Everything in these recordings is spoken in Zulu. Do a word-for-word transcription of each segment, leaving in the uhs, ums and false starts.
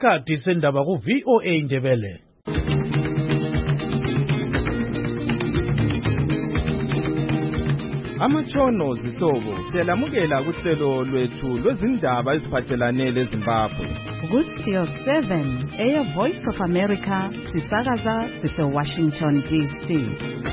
Isikhathi sendaba ku V O A Ndebele. Amatshono zihlobo siyalamukela kuhlelo lwethu lwezindaba eziphathelane leZimbabwe. Ku Studio seven, Air Voice of America, sisakaza sise Washington D C.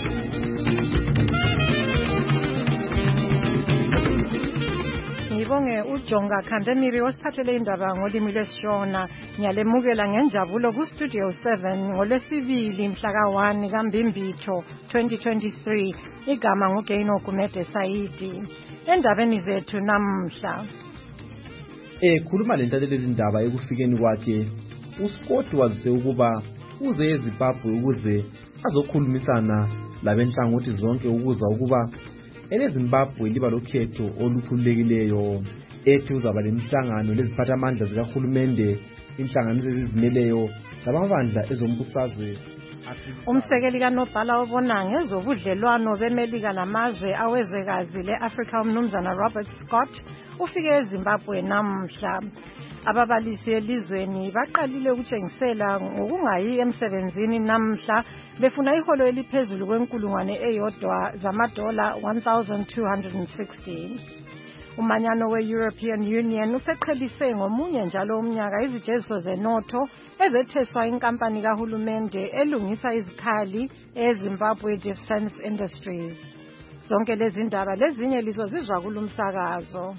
Ngibonge uJonga Khandemiri osiphathele indaba ngolimi lwesiShona. Ngiyalemukela ngenjabulo ku Studio seven ngolwesibili mhla ka one kaMbimbitho twenty twenty-three. Igama nguGaino Gumede Saidi. Endabeni zethu namhla. Eh khuluma lentatheleli izindaba ekufikeni kwakhe. uScott wazise ukuba uze eZimbabwe ukuze azokhulumisana labenhlangothi zonke ukuza ukuba eleZimbabwe liba lokhetho olukhululekileyo. Ethi uzaba lemihlangano leziphathamandla zikahulumende, inhlanganiso ezizimeleyo labamabandla ezombusazwe. Umsekeli kaNobhala obona ngezobudlelwano beMelika lamazwe awezwekazi leAfrika umnumzana Robert Scott ufike eZimbabwe namhla. Ababalisi elizweni baqalile ukutshengisela ngokungayi emsebenzini namhla befuna iholo eliphezulu kwenkulungwane eyodwa zamadola one thousand two hundred sixty. Umanyano we-European Union useqhelise ngomunye njalo umnyaka izijeziso zenotho ezetheswa inkampani kahulumende elungisa izikhali eZimbabwe Defence Industries. Zonke lezi ndaba lezinye lizo zizwa kulumsakazo.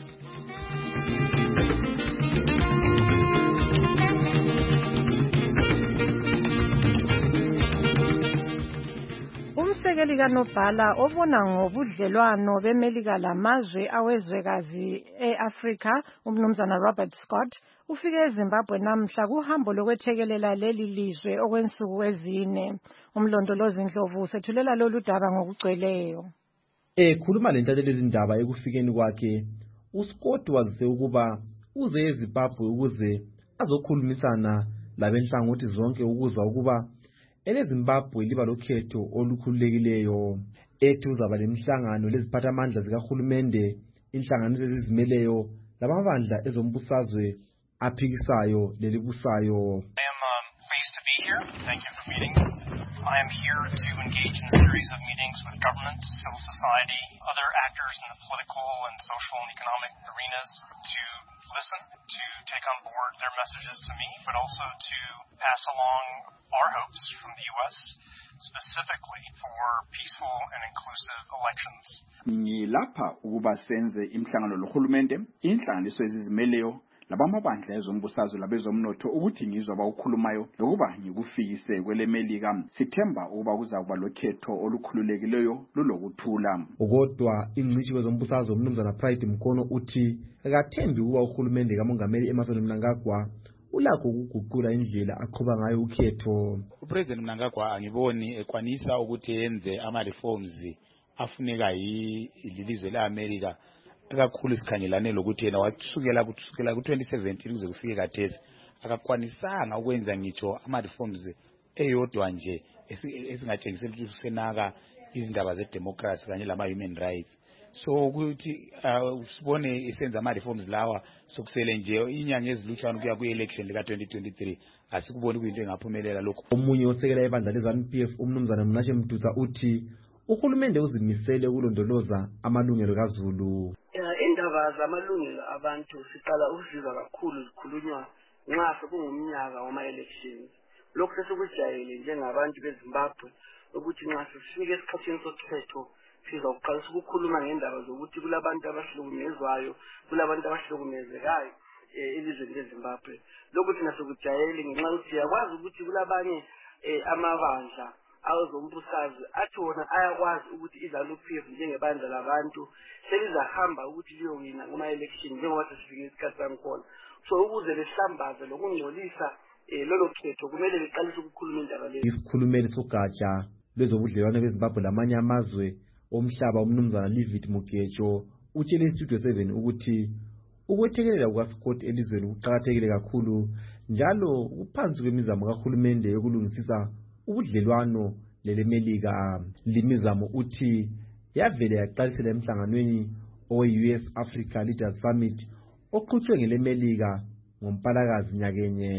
Umsekeli kaNobhala obona ngobudlelwano beMelika lamazwe awezwekazi eAfrika umnumzana Robert Scott ufike eZimbabwe namhla kuhambo lokwethekelela leli lizwe okwensuku ezine. Umlondolozi Ndlovu sethulela lolu daba ngokugcweleyo. Eh khuluma lentatheleli izindaba ekufikeni kwakhe. uScott wazise ukuba uze eZimbabwe ukuze azokhulumisana labenhlangothi zonke ukuza ukuba eleZimbabwe liba lokhetho olukhululekileyo. Ethi uzaba lemihlangano leziphathamandla zikahulumende, inhlanganiso ezizimeleyo labamabandla ezombusazwe aphikisayo lelibusayo. I am um, pleased to be here. Thank you for meeting me. I am here to engage in a series of meetings with government, civil society, other actors in the political and social and economic arenas to listen, to take on board their messages to me, but also to pass along our hopes from the U S specifically for peaceful and inclusive elections. Ngilapha ukuba senze imhlangano lohulumende, inhlanganiso ezizimeleyo labamabandla ezombusazwe labezomnotho ukuthi ngizwe abawukhulumayo lokuba ngikufikise kweleMelika. Sithemba ukuba kuzakuba lokhetho olukhululekileyo lulokuthula. Kodwa ingcishi kwezombusazwe umnumzana Pride Mkono uthi akathembi ukuba uhulumende kamongameli Emmerson Mnangagwa ulakho ukuguqula indlela aqhuba ngayo ukhetho. uPresident Mnangagwa angiboni ekwanisa ukuthi yenze ama reforms afuneka yilizwe leAmerica kakhulu sikhangelane lokuthi yena wasukela kusukela ku twenty seventeen kuze kufike kathesi akakwanisanga ukwenza ngitsho ama reforms eyodwa nje esingatshengisela ukuthi usenaka izindaba zedemocracy kanye lama human rights. So ukuthi usibone isenza ama reforms lawa sokusele nje inyanga ezilutshwana kuya ku election lika twenty twenty-three asikuboni kuyinto engaphumelela lokho. Omunye osekela ibandla leZANU P F umnumzana Mnashe Mduza uthi uhulumende uzimisele ukulondoloza amalungelo kaZulu. Indaba zamalungelo abantu siqala ukuzizwa kakhulu zikhulunywa nxa sekungumnyaka wama elections. Lokho sesikujayele njengabantu beZimbabwe ukuthi nxa sifike esikhathini sokhetho sizoqalisa ukukhuluma ngendaba zokuthi kulabantu abahlukumezwayo, kulabantu abahlukumezekayo elizweni leZimbabwe. Lokho thina sikujayele ngenxa yokuthi yakwazi ukuthi kulabanye amabandla awozombusazwe athi wona ayakwazi ukuthi iZANU P F njengebandla labantu selizahamba ukuthi liyowina kuma election njengoba sesifike isikhathi sankhona. So ukuze lehlambaze lokungcolisa lolo khetho kumele liqalise ukukhuluma indaba lezi. Isikhulumeli sogatsha lwezobudlelwano beZimbabwe lamanye amazwe omhlaba umnumzana Livid Mugejo utshele iStudio seven ukuthi ukwethekelela kukaScott elizweni kuqhakathekile kakhulu njalo uphansi kwemizamo kahulumende yokulungisisa ubudlelwano leleMelika. Limizamo uthi yavele yaqalisela emhlanganweni owe-U S Africa Leaders Summit oqhutshwe ngeleMelika ngoMpalakazi nyakenye.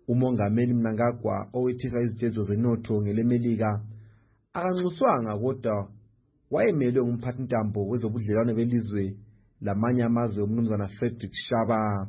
Umongameli Mnangagwa owethisa izijezo zenotho ngelemelika akanxuswanga kodwa wayemelwe ngumphathintambo wezobudlelwano belizwe lamanye amazwe umnumzana Frederick Shaba.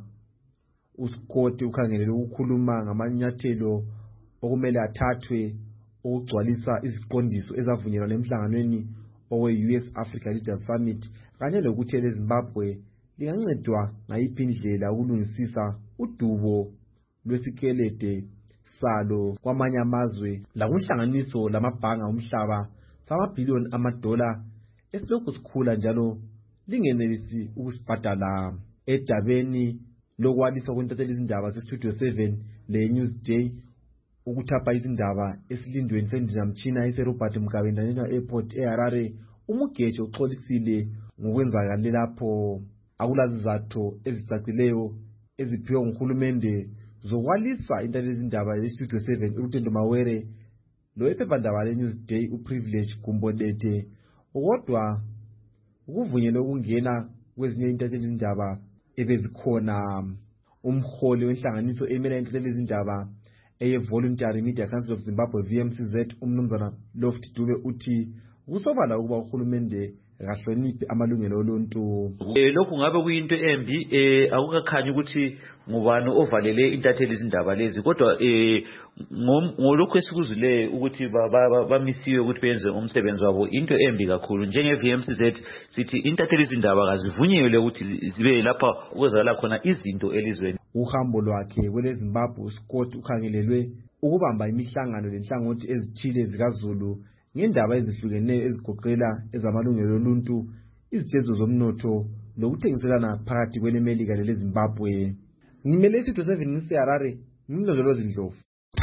uScott ukhangelele ukukhuluma ngamanyathelo okumele athathwe ukugcwalisa iziqondiso ezavunyelwa emhlanganweni owe-U S Africa Leaders Summit kanye lokuthi leZimbabwe lingancedwa ngayiphi indlela ukulungisisa udubo lwesikelede salo kwamanye amazwe lakunhlanganiso lamabhanga omhlaba samabhiliyoni amadola esilokhu sikhula njalo lingenelisi ukusibhadala. Edabeni lokwaliswa kwentatheli izindaba ze-Studio seven le-Newsday ukuthapha izindaba esilindweni sendizamtshina ese-Robert Mugabe International Airport eHarare, uMugeshi uxolisile ngokwenzakale lapho. Akulazizathu ezicacileyo eziphiwe nguhulumende zokwalisa intatheli izindaba ye-Studio seven uLutendo Mawere lowephephandaba le-Newsday uPrivilege Gumbodete, kodwa ukuvunyelwa ukungena kwezinye intatheli izindaba ebezikhona. Umholi wenhlanganiso emela intatheli izindaba eye-Voluntary Media Council of Zimbabwe V M C Z umnumzana Lofty Dube uthi kusobala ukuba uhulumende akahloniphe amalungelo oluntu. Eh lokhu ngabe kuyinto embi eh akukakhanyi ukuthi ngubani ovalele intatheli izindaba lezi, kodwa eh ngolokho esikuzile ukuthi bamisiwe ukuthi benze umsebenzi wabo into embi kakhulu. Njenge V M C Z sithi intatheli izindaba akazivunyelwe ukuthi zibe lapha ukwenzakala khona izinto elizweni. Uhambo lwakhe kweleZimbabwe uScott ukhangelelwe ukubamba imihlangano lenhlangothi ezithile zikaZulu ngendaba ezihlukeneyo ezigoqela ezamalungelo oluntu, izijezo zomnotho lokuthengiselana phakathi kwelemelika leleZimbabwe. Ngimele Studio seven ngiseHarare, ngimlondolozi Ndlovu.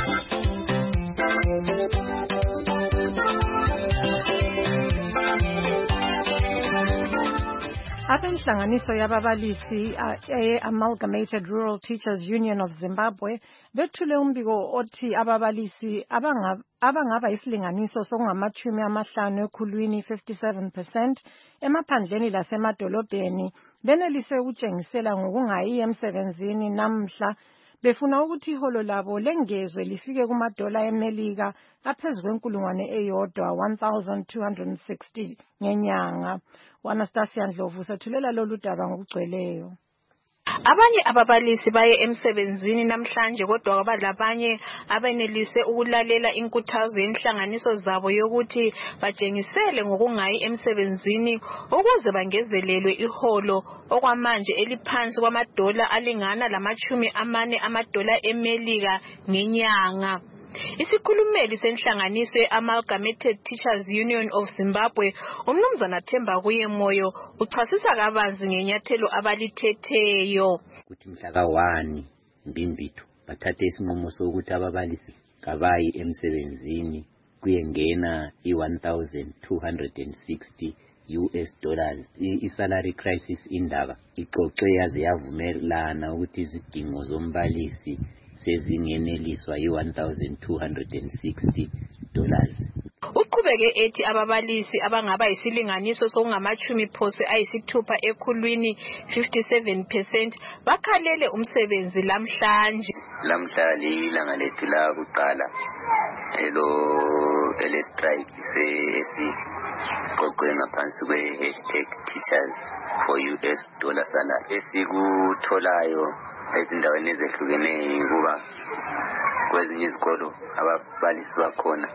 Abenhlanganiso yababalisi e-Amalgamated Rural Teachers Union of Zimbabwe bethule umbiko othi ababalisi abangaba isilinganiso sokungamachumi amahlanu ekhulwini fifty-seven percent emaphandleni lasemadolobheni benelise ukutshengisela ngokungayi emsebenzini namhla befuna ukuthi iholo labo lengezwe lifike kumadola eMelika aphezu kwenkulungwane eyodwa one thousand two hundred sixty ngenyanga. Anastasia Ndlovu sethulela lolu daba ngokugcweleyo. Abanye ababalisi baye emsebenzini namhlanje kodwa abalabanye abenelise ukulalela inkuthazo yenhlanganiso zabo yokuthi batshengisele ngokungayi emsebenzini ukuze bangezelelwe iholo okwamanje eliphansi kwamadola alingana lamachumi amane amadola eMelika ngenyanga. Isikhulumeli senhlanganiso ye-Amalgamated Teachers Union of Zimbabwe umnumzana Themba Kuyemoyo uchasisa kabanzi ngenyathelo abalithetheyo. Kuthi mhla ka one Mbimbithu bathathe isinqumo sokuthi ababalisi kabayi emsebenzini kuyengena i one thousand two hundred sixty U S dollars. I-salary crisis indaba ixoxe yaze yavumelana ukuthi izidingo zombalisi sezingeneliswa i one thousand two hundred sixty dollars. Uqhubeke ethi ababalisi abangaba isilinganiso sokungamachumi phose ayisithupha ekhulwini fifty-seven percent bakhalele umsebenzi lamhlanje. Lamhlanje ilanga lethu la kuqala elo ele strike sesi qoqwe ngaphansi kwe hashtag teachers for U S dollar salary esikutholayo ezindaweni ezehlukeneyo kuba kwezinye izikolo ababalisi bakhona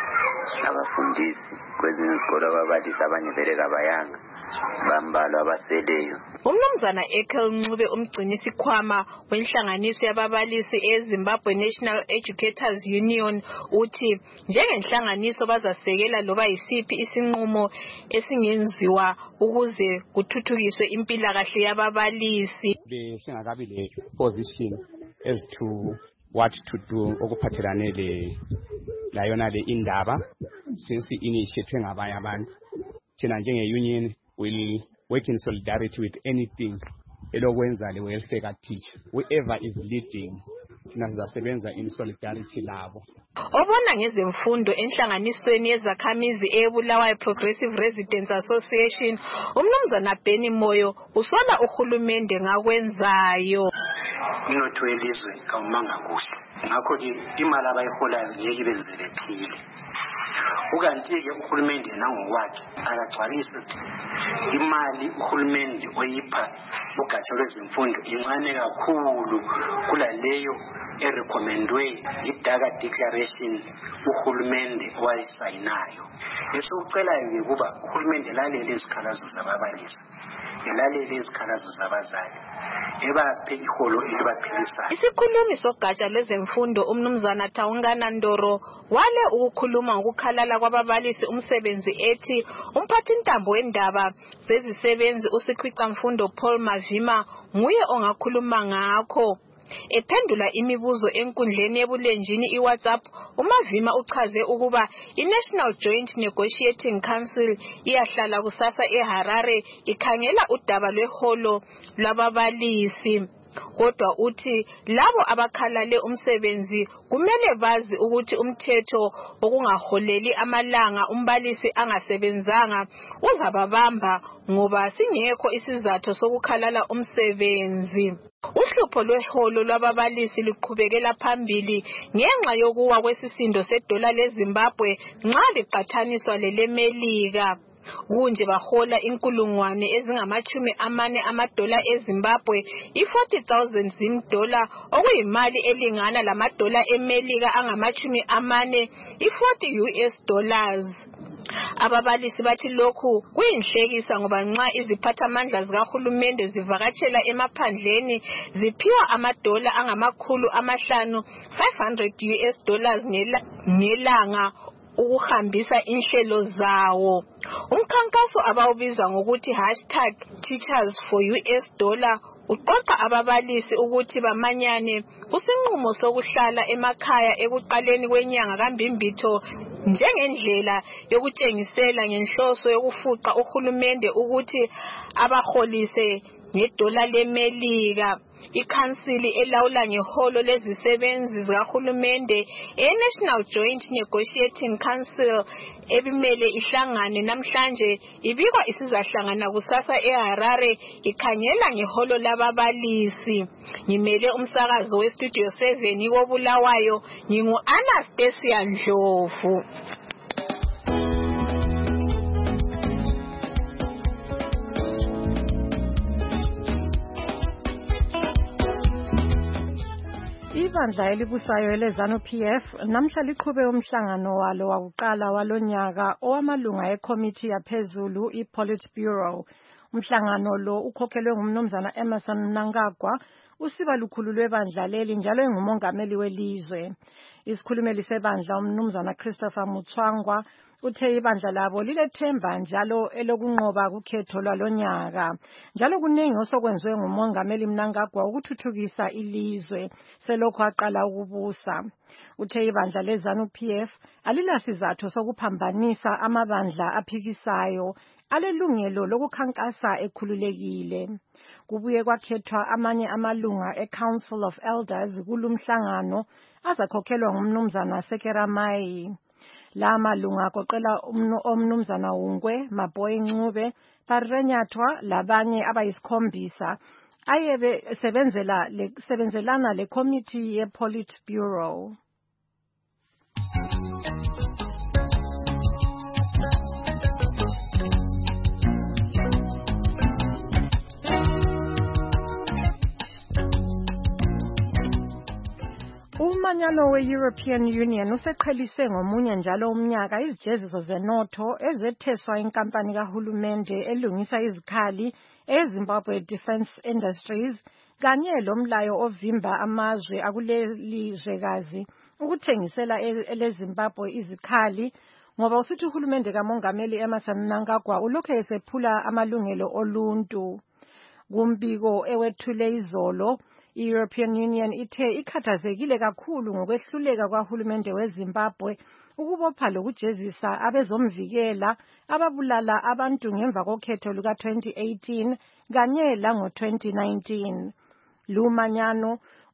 abafundisi, kwezinye izikolo ababalisi abanye vele kabayanga bambalwa abaseleyo. Umnumzana Ekel Ncube umgcinisi khwama wenhlanganiso yababalisi eZimbabwe National Educators Union uthi njengenhlanganiso bazasekela loba yisiphi isinqumo esingenziwa ukuze kuthuthukiswe impilakahle yababalisi. Besingakabi le position as to what to do okuphathelane le la yona le indaba since initiative ngabanye abantu. Thina njenge union will work in solidarity with anything elokwenza le welfare teacher. Whoever is leading thina sizasebenza in solidarity labo. Obona ngezemfundo enhlanganisweni yezakhamizi eBulawayo Progressive Residents Association, umnumzana Benny Moyo usola uhulumende ngakwenzayo. Umnotho welizwe awumanga kuhle. Ngakho ke imali abayiholayo ngeke benzele phile. Ukanti-ke uhulumende nangokwakhe akagcwalise imali uhulumende oyipha ugatsha lwezemfundo incane kakhulu kulaleyo erecommendwe yi-Dhaka Declaration uhulumende owayisayinayo. Esikucelayo-ke kuba uhulumende lalele izikhalazo zababalisi, elalele izikhalazo zabazali, ebaphe iholo elibaphilisayo. Isikhulumi sogatsha lwezemfundo umnumzana Taungana Ndoro wale ukukhuluma ngokukhalala kwababalisi umsebenzi ethi umphathintambo wendaba zezisebenzi uSikhwicamfundo Paul Mavima nguye ongakhuluma ngakho. Ephendula imibuzo enkundleni yebulenjini iWhatsApp, uMavima uchaze ukuba iNational Joint Negotiating Council iyahlala kusasa eHarare ikhangela udaba lweholo lwababalisi. Kodwa uthi labo abakhalale umsebenzi kumele bazi ukuthi umthetho okungaholeli amalanga umbalisi angasebenzanga uzababamba ngoba singekho isizathu sokukhalala umsebenzi. Uhlupho lweholo lwababalisi luqhubekela phambili ngenxa yokuwa kwesisindo sedola leZimbabwe nxa liqathaniswa lelemelika. Kunje bahola inkulungwane ezingamachumi amane amadola eZimbabwe, i-forty thousand zimdola okuyimali elingana lamadola emelika angamachumi amane, i-forty U S dollars. Ababalisi bathi lokhu kuyinhlekisa ngoba nxa iziphathamandla zikahulumende zivakatshela emaphandleni ziphiwa amadola angamakhulu amahlanu, five hundred U S dollars ngelanga ukuhambisa inhlelo zawo. Umkhankaso abawubiza ngokuthi hashtag teachers for U S dollar uqoqa ababalisi ukuthi bamanyane kusinqumo sokuhlala emakhaya ekuqaleni kwenyanga kaMbimbitho njengendlela yokutshengisela ngenhloso yokufuqa uhulumende ukuthi abaholise ngedola lemelika. Ikhansili elawula ngeholo lezisebenzi zikahulumende e-National Joint Negotiating Council ebimele ihlangane namhlanje ibikwa isizahlangana kusasa eHarare ikhangela ngeholo lababalisi. Ngimele umsakazo weStudio seven koBulawayo, ngingu-Anastasia Ndlovu. Ibandla elibusayo eleZANU P F namhla liqhube umhlangano walo wakuqala walonyaka owamalunga eCommittee yaphezulu iPolitburo. Umhlangano lo ukhokhelwe ngumnumzana Emmerson Mnangagwa, usiba lukhulu lwebandla leli njalo engumongameli welizwe. Isikhulumeli sebandla umnumzana Christopher Mutswangwa uthe ibandla labo lilethemba njalo elokunqoba kukhetho lwalonyaka. Njalo kunengi osokwenziwe ngumongameli Mnangagwa ukuthuthukisa ilizwe selokhu aqala ukubusa. Uthe ibandla leZANU P F alilasizathu sokuphambanisa amabandla aphikisayo alelungelo lokukhankasa ekhululekile. Kubuye kwakhethwa amanye amalunga eCouncil of Elders kulumhlangano azakhokhelwa ngumnumzana Sekera Mai. La malunga aqoqela omnumzana Ungwe, Maboyi Ncube, Parenyathwa labanye abayisikhombisa ayebe sebenzela sebenzelana le committee yePolitburo. Umanyano we-European Union useqhelise ngomunye njalo umnyaka izijeziso zenotho ezetheswa inkampani kahulumende elungisa izikhali eZimbabwe Defence Industries kanye lomlayo ovimba amazwe akuleli zwekazi ukuthengisela eleZimbabwe izikhali ngoba usithi uhulumende kamongameli Emmerson Mnangagwa ulokhu esephula amalungelo oluntu. Kumbiko ewethule izolo, i-European Union ithe ikhathazekile kakhulu ngokwehluleka kwahulumende weZimbabwe ukubopha lokujezisa abezomvikela ababulala abantu ngemva kokhetho luka twenty eighteen kanye lango twenty nineteen. Lumanyano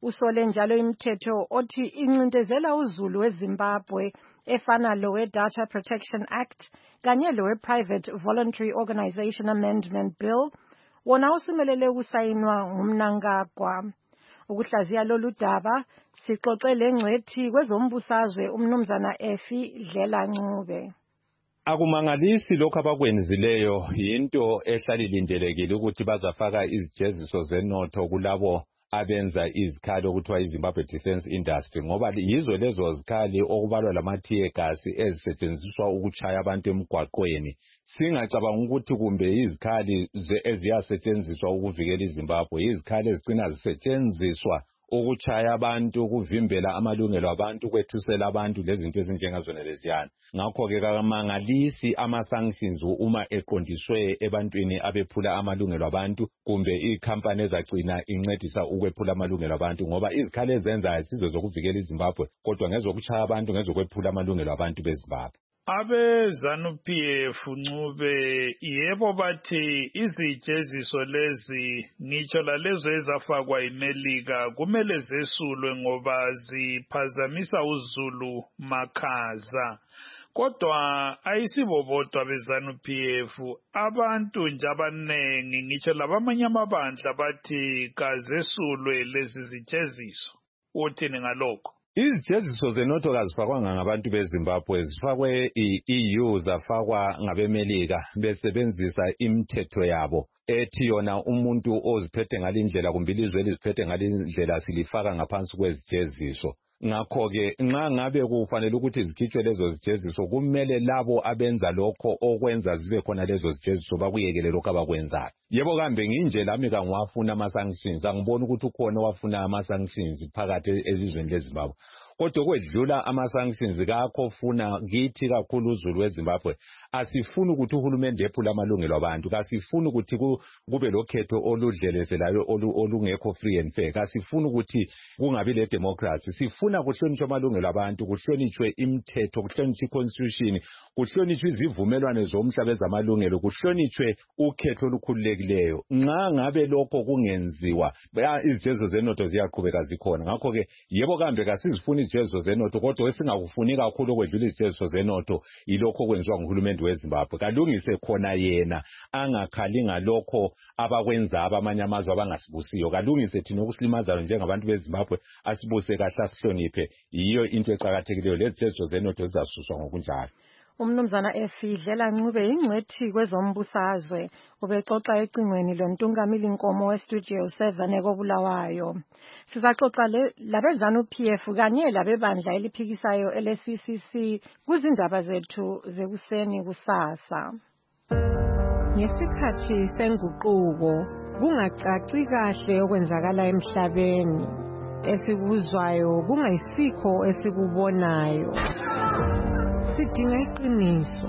Usole njalo imithetho othi incindezela uzulu weZimbabwe efana lowe Data Protection Act kanye lowe Private Voluntary Organization Amendment Bill wona usimelele ukusayinwa ngumNangagwa. Ukuhlaziya lolu daba sixoxe lengcwethi kwezombusazwe umnumzana Effie Dlela-Ncube. Akumangalisi lokho abakwenzileyo yinto ehlalilindelekile ukuthi bazafaka izijeziso zenotho kulabo abenza izikhali okuthiwa iZimbabwe Defence Industry ngoba yizo lezo zikhali okubalwa lama-tear gas ezisetshenziswa ukuchaya abantu emgwaqweni. Singacabanga ukuthi kumbe izikhali eziyasetshenziswa ukuvikela iZimbabwe, izikhali ezigcina zisetshenziswa ukuchaya abantu, ukuvimbela amalungelo abantu, kwethusela abantu lezinto ezinjengazona leziyana. Ngakho-ke kamangalisi ama-sanctions uma eqondiswe ebantwini abephula amalungelo abantu kumbe ikhampani ezagcina incedisa ukwephula amalungelo abantu ngoba izikhali ezenzayo sizo zokuvikela iZimbabwe kodwa ngezokuchaya abantu ngezokwephula amalungelo abantu beZimbabwe. Abe-ZANU-P F Ncube yebo bathi izijeziso lezi ngitsho lalezo ezafakwa iMelika kumele zesulwe ngoba ziphazamisa uzulu makhaza. Kodwa ayisibo bodwa beZANU-P F, abantu nje abanengi ngitsho labamanye amabandla bathi kazesulwe lezi zijeziso. Uthini ngalokho? Izijeziso zenotho kazifakwanga ngabantu beZimbabwe, zifakwe i-E U zafakwa ngabeMelika besebenzisa imithetho yabo ethi yona umuntu oziphethe ngalindlela kumbe ilizwe eliziphethe ngalindlela silifaka ngaphansi kwezijeziso. Ngakho-ke nxa ngabe kufanele ukuthi zikhitshwe lezo zijeziso kumele labo abenza lokho okwenza zibe khona lezo zijeziso bakuyekele lokho abakwenzayo. Yebo kambe nginje lami kangiwafuna ama-sanctions, angiboni ukuthi ukhona owafuna ama-sanctions phakathi elizweni leZimbabwe. Kodwa kwedlula ama-sanctions kakho funa kithi kakhulu uzulu weZimbabwe. Asifuni ukuthi uhulumende ephule amalungelo abantu, kasifuni ukuthi kube lokhetho oludlelezelayo olungekho free and fair, kasifuni ukuthi kungabi le democracy. Sifuna kuhlonishwe amalungelo abantu, kuhlonishwe imithetho, kuhlonishwe iconstitution, kuhlonishwe izivumelwano zomhlaba ezamalungelo, kuhlonishwe ukhetho olukhululekileyo. Nxa ngabe lokho kungenziwa izijeziso zenotho ziyaqhubeka zikhona. Ngakho-ke yebo kambe kasizifuni izijeziso zenotho kodwa esingakufuni kakhulu okwedlula izijeziso zenotho yilokho okwenziwa nguhulumende weZimbabwe. Kalungise khona yena angakhali ngalokho abakwenza abamanye amazwe abangasibusiyo. Kalungise thina okusilimazayo njengabantu beZimbabwe asibuse kahle asihloniphe. Yiyo into eqakathekileyo, lezi zijeziso zenotho zizasuswa ngokunjalo. Umnumzana Effie Dlela-Ncube ingcwethi kwezombusazwe ubexoxa ecingweni lontungamili Nkomo weStudio seven ekobulawayo. Sizaxoxa labeZANU-P F kanye labebandla eliphikisayo ele-C C C kuzindaba zethu zekuseni kusasa. Ngesikhathi senguquko kungacaci kahle okwenzakala emhlabeni, esikuzwayo kungayisikho esikubonayo. Sidinga iqiniso.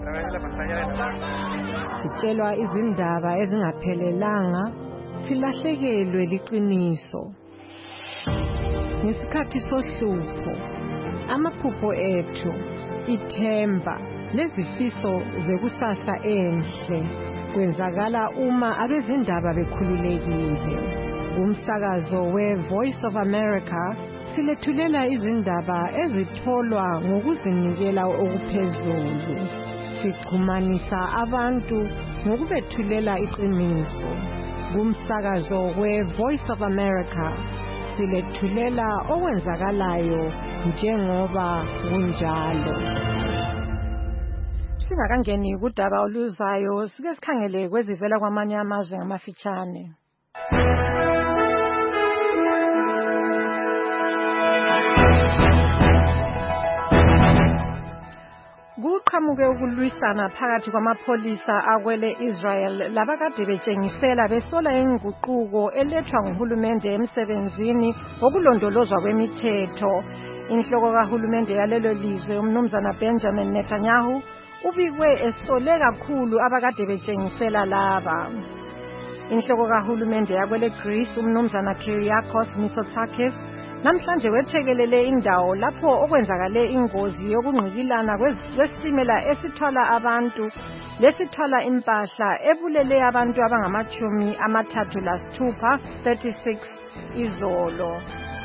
Sitshelwa izindaba ezingaphelelanga, silahlekelwe liqiniso. Ngesikhathi sohlupho, amaphupho ethu, ithemba, lezifiso zekusasa enhle kwenzakala uma abezindaba bekhululekile. Umsakazo we-Voice of America silethulela izindaba ezitholwa ngokuzinikela okuphezulu. Sixhumanisa abantu ngokubethulela iqiniso. Kumsakazo we-Voice of America silethulela okwenzakalayo njengoba kunjalo. Singakangeni kudaba oluzayo, sike sikhangele kwezivela kwamanye amazwe ngamafitshane. Kuqhamuke ukulwisana phakathi kwamapholisa akwele Israel labakade betshengisela besola inguquko elethwa nguhulumende emsebenzini wokulondolozwa kwemithetho. Inhloko kahulumende yalelo lizwe umnumzana Benjamin Netanyahu ubikwe esole kakhulu abakade betshengisela laba. Inhloko kahulumende yakwele Greece umnumzana Kyriakos Mitsotakis namhlanje wethekelele indawo lapho okwenzakale ingozi yokungqikilana kwesitimela esithwala abantu lesithwala impahla ebulele abantu abangamachumi amathathu lasithupha thirty-six izolo.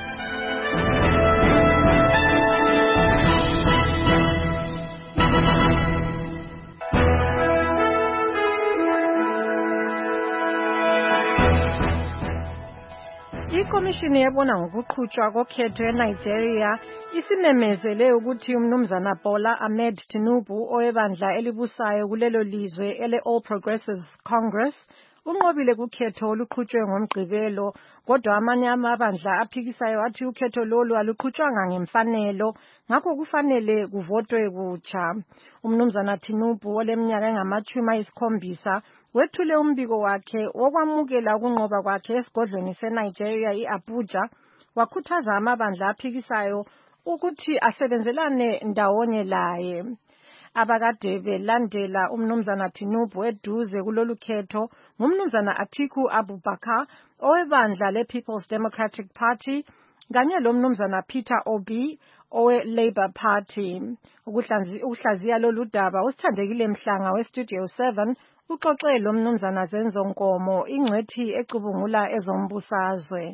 Ikomishini yebona ngokuqhutshwa kokhetho eNigeria isimemezele ukuthi umnumzana Bola Ahmed Tinubu owebandla elibusayo kulelo lizwe ele All Progressives Congress unqobile kukhetho oluqhutshwe ngoMgqibelo, kodwa amanye amabandla aphikisayo athi ukhetho lolu aluqhutshwanga ngemfanelo, ngakho kufanele kuvotwe kutsha. Umnumzana Tinubu oleminyaka engamachumi ayisikhombisa wethule umbiko wakhe wokwamukela ukunqoba kwakhe esigodlweni seNigeria iAbuja, wakhuthaza amabandla aphikisayo ukuthi asebenzelane ndawonye laye. Abakade belandela umnumzana Tinubu eduze kulolu khetho ngumnumzana Atiku Abubakar owebandla lePeople's Democratic Party kanye lomnumzana Peter Obi owe-Labour Party. Ukuhlaziya lolu daba usithandekile Mhlanga weStudio seven uxoxe lo mnumzana Zenzo Nkomo ingcwethi ecubungula ezombusazwe.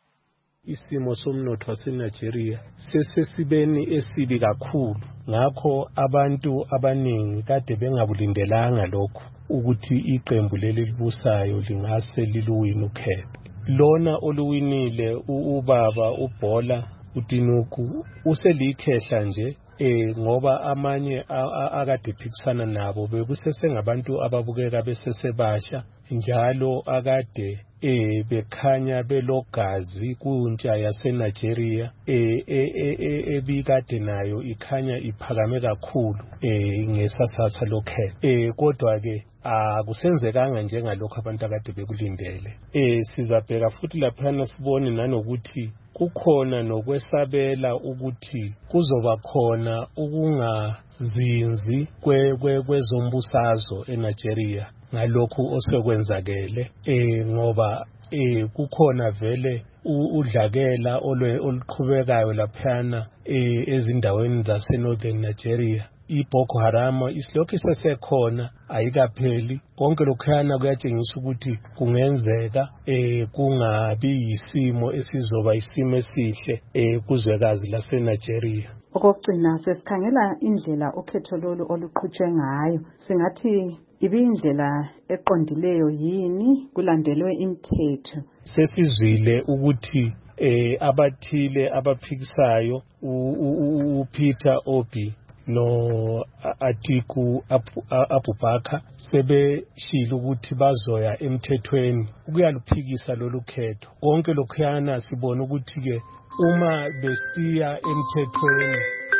Isimo somnotho waseNigeria sesesibeni esibi kakhulu, ngakho abantu abaningi kade bengabulindelanga lokho ukuthi iqembu leli libusayo lingase liluwine ukhetho. Lona oluwinile ubaba uBola uTinubu uselikhehla nje eh ngoba amanye akade phikisana nabo bekusesengabantu ababukeka besesebasha njalo akade eh bekhanya belogazi kuntsha yaseNigeria eh ebikade nayo ikhanya iphakame kakhulu eh ngesasasa lokhetho eh kodwa ke akusenzekanga njengalokho abantu akade bekulindele. Eh sizabheka futhi lapha sibone nanokuthi kukhona nokwesabela ukuthi kuzoba khona ukungazinzi kwezombusazo eNigeria ngalokhu osekwenzakele eh ngoba eh kukhona vele udlakela oluqhubekayo laphana eh ezindaweni zaseNorthern Nigeria. iBoko Haram isilokhu sesekhona ayikapheli. Konke lokhana kuyatshengisa ukuthi kungenzeka eh kungabi yisimo esizoba isimo esihle eh kuzwekazi laseNigeria. Okugcina sesikhangela indlela ukhetho lolu oluqhutshwe ngayo, singathi ibindlela eqondileyo yini kulandelwe imithetho. Sesizwile ukuthi eh abathile abaphikisayo uPeter Obi no Atiku Abubakar sebeshilo ukuthi bazoya emthethweni ukuyaluphikisa lolu khetho. Konke lokhuyana sibona ukuthi ke uma besiya emthethweni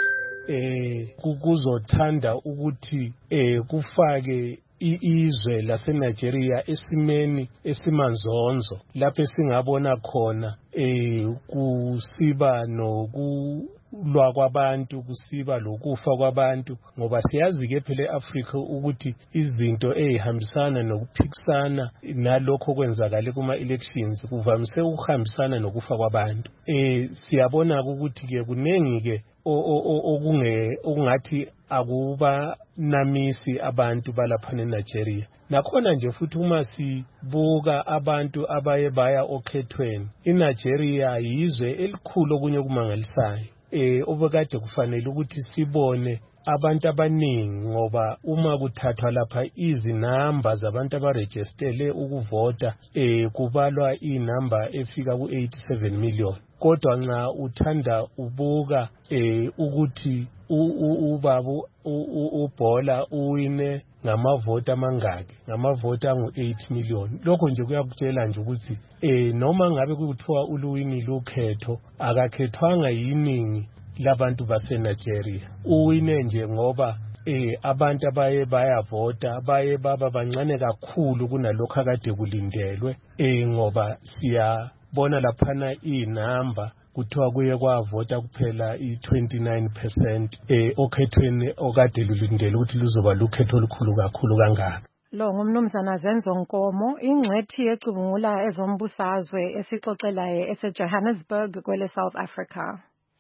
eh kuzothanda ukuthi eh kufake izwe laseNigeria esimeni esimanzonzo lapho singabona khona eh kusiba noku lwa kwabantu kusiba lokufa kwabantu, ngoba siyazi ke phela eAfrika ukuthi izinto ezihambisana nokuphikisana nalokho kwenzakala kuma elections kuvamise ukuhambisana nokufa kwabantu. Eh siyabona ukuthi ke kunengi ke okunge okungathi akuba namisi abantu balapha eNigeria. Nakhona nje futhi uma sibuka abantu abaye baya okhethweni, iNigeria yizwe elikhulu okunye kumangalisayo. Eh obekade kufanele ukuthi sibone abantu abaningi ngoba uma kuthathwa lapha izinamba zabantu abarejistele ukuvota eh kubalwa inamba efika ku eighty-seven million. Kodwa nxa uthanda ubuka eh ukuthi ubabu uBola uwine ngamavota mangaki, ngamavota angu eight million. Lokho nje kuyakutshela nje ukuthi eh noma ngabe kuthiwa uluwini lokhetho akakhethwanga yiningi labantu baseNigeria. Uwine nje ngoba eh abantu abaye bayavota baye baba bancane kakhulu kunalokho akade kulindelwe eh ngoba siyabona laphana inamba kuthiwa kuye kwavota kuphela i-twenty-nine percent eh okhethweni okade lulindele ukuthi luzoba lukhetho olukhulu kakhulu kangaka. Lo ngumnumzana Zenzo Nkomo, ingcwethi ecubungula ezombusazwe esixoxelayo eseJohannesburg kwele South Africa.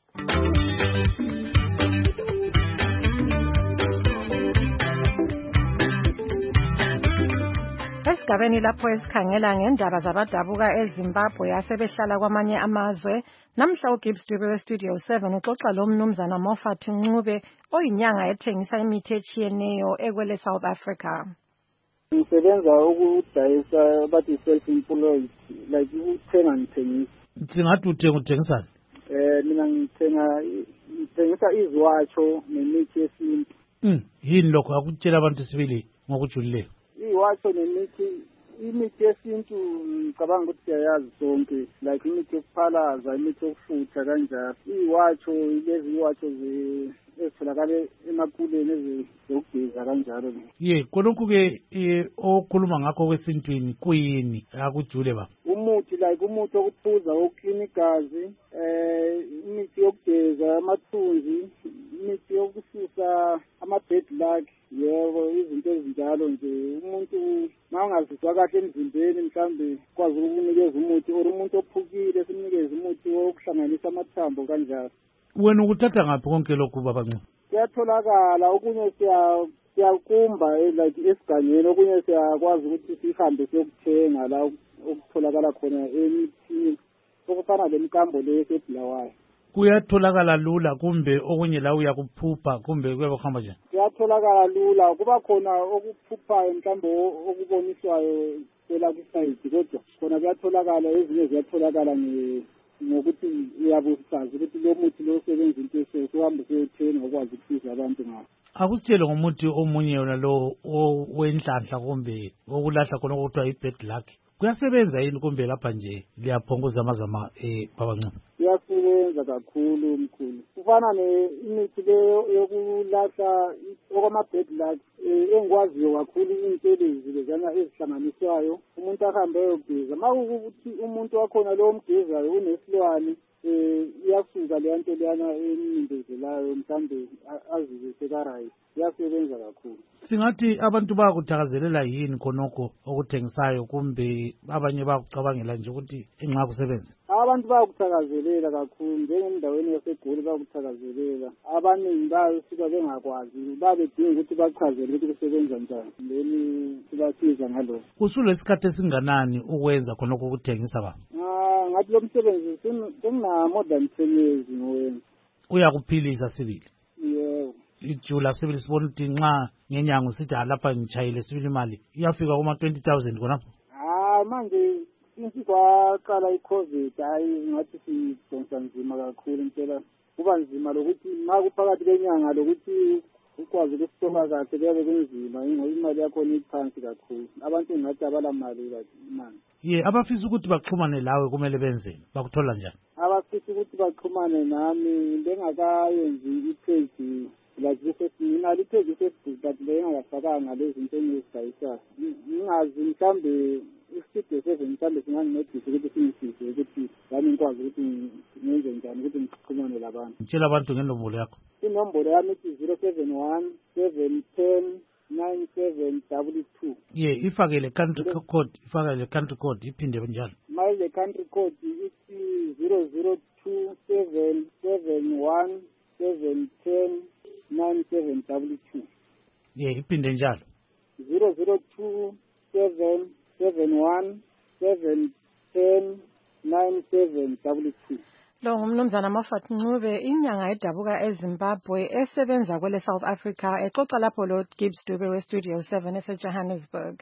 Esigabeni lapho esikhangela ngendaba zabadabuka eZimbabwe yasebehlala kwamanye amazwe, namhla uGibbs Dube weStudio seven uxoxa lo mnumzana Moffat Ncube oyinyanga ethengisa imithi etshiyeneyo ekwele South Africa. Ngisebenza ukudayisa bathi self employed like ukuthenga ngithengisa. Singathi uthenga uthengisani? Eh mina ngithenga ngithengisa izwatsho nemithi yesintu. Mm, yini lokho akutshela abantu sibili ngokujulileyo? Iwatsho nemithi imithi yesintu ngicabanga ukuthi siyayazi sonke like imithi yokuphalaza, imithi yokufutha kanjalo. Iwatsho lezi iwatsho ezitholakala emapuleni ezokugeza kanjalo. Ye, konke ke okhuluma ngakho kwesintwini kuyini akujule ba? Umuthi like umuthi wokuphuza wokuklina igazi, eh imithi yokugeza amathunzi, imithi yokususa ama-bad luck, yebo izinto ezinjalo nje. Umuntu mangazizwa kahle emzimbeni mhlambe kwazi ukunikeza umuthi or umuntu ophukile simnikeze umuthi wokuhlanganisa amathambo kanjalo. Wena ukuthatha ngaphi konke lokhu baba Ncube? Kuyatholakala okunye siya siyakumba like esigangeni, okunye siyakwazi ukuthi sihambe siyokuthenga la okutholakala khona emithini okufana lemkambo leyo esebulawayo. Kuyatholakala lula kumbe okunye la uyakuphupha kumbe kuya kuhamba nje? Kuyatholakala lula, kuba khona okuphuphayo mhlambe okuboniswayo phela kusayidi, kodwa khona kuyatholakala, ezinye ziyatholakala ngokuthi uyabusazi ukuthi lo muthi lo usebenza into eso uhambe uyothenga ukwazi ukusiza abantu ngakho. Akusitshele ngomuthi omunye yona lo wenhlanhla kumbe okulahla khona okuthiwa i-bad luck. Kuyasebenza yini kumbe lapha nje liyaphonguza amazama eh baba Ncube? Kuyasebenza kakhulu mkhulu. Kufana nemithi leyo yokulahla okwama-bad luck engikwaziyo kakhulu intelezi lezana ezihlanganiswayo. Umuntu ahambe ayogeza. Makukuthi umuntu wakhona lo omgezayo unesilwane eh iyasuka le nto leyana emindezelayo mhlambe azizwe sekarayi. Kuyasebenza kakhulu. Singathi abantu bayakuthakazelela yini khonokho okuthengisayo kumbe abanye bayakucabangela nje ukuthi enxa kusebenza? Abantu bayakuthakazelela kakhulu, njengendaweni yaseGoli bayakuthakazelela. Abaningi bayasuka bengakwazi, babedinga ukuthi bachazele ukuthi kusebenza njani. Leni sibasiza ngalokho. Usulesikhathi esinganani ukwenza khonokho ukuthengisa ba? Ah, ngathi lo msebenzi sengina more than ten years ngowenza. Uyakuphilisa sibili? Yebo. Ijula sibili sibona ukuthi nxa ngenyanga usithi lapha ngitshayile sibili imali iyafika kuma twenty thousand khonapho? Ah, manje since kwaqala i-COVID hayi ngathi sidonsa nzima kakhulu impela. Kuba nzima lokuthi ma kuphakathi kwenyanga lokuthi ukwazi ukustoka kahle kuyabe kunzima ngoba imali yakho iphansi kakhulu. Abantu ngathi abala mali imali. Ye, abafisa ukuthi baxhumane lawe kumele benzeni? Bakuthola njani? Abafisa ukuthi baxhumane nami bengakayenzi i-page like this mina lipage Facebook but lengakafakanga lezi zinto engizidayisa. Ngingazi mhlambe iStudio seven mhlambe singangincedisa ukuthi singisize ukuthi yami ngikwazi ukuthi ngenze njani ukuthi ngixhumane labantu. Ngitshela abantu ngenombolo yakho. Inombolo yami ithi zero seven one seven one zero nine seven two two. Ye, ifake le country code, ifake le country code iphinde njalo. Manje le country code ithi zero zero two seven seven one seven one zero nine seven two. Ye, iphinde njalo. zero zero two seven seven one seven one zero nine seven two. Lo ngumnumzana Moffat Ncube, inyanga edabuka eZimbabwe esebenza kwele South Africa, exoxa lapho lo Gibbs Dube weStudio seven eseJohannesburg.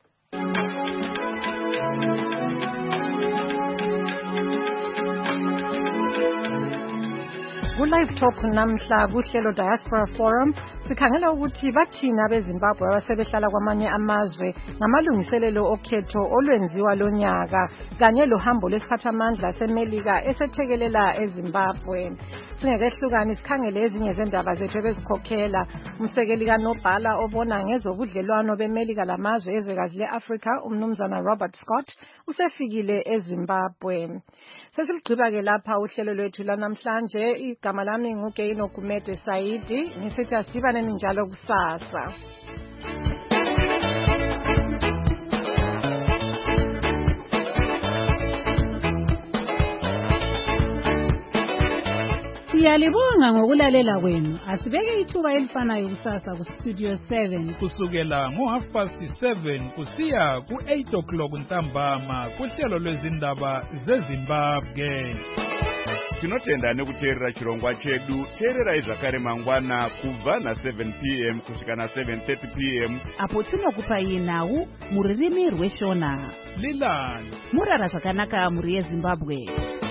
Ku-Live Talk namhla kuhlelo Diaspora Forum sikhangela ukuthi bathina beZimbabwe abasebehlala kwamanye amazwe ngamalungiselelo okhetho olwenziwa lonyaka kanye lohambo lesiphathamandla seMelika esethekelela eZimbabwe. Singekehlukani sikhangele ezinye zendaba zethu bezikhokhela. Umsekeli kaNobhala obona ngezobudlelwano beMelika lamazwe ezwekazi le-Afrika umnumzana Robert Scott usefikile eZimbabwe. Sesilugqiba ke lapha uhlelo lwethu lanamhlanje. Igama lami nguGeino Gumede Saidi, ngisithi asidibane njalo kusasa. Siyalibonga ngokulalela kwenu. Asibeke ithuba elifanayo kusasa ku Studio seven. Kusukela ngo half past seven kusiya ku eight o'clock ntambama kuhlelo lwezindaba zeZimbabwe. Tinotenda nekuteerera chirongwa chedu. Teerera zvakare mangwana kubva na seven p m kusvika na seven thirty p m apo tinokupai nhau mururimi rweshona. Lilani murara zvakanaka muri yeZimbabwe.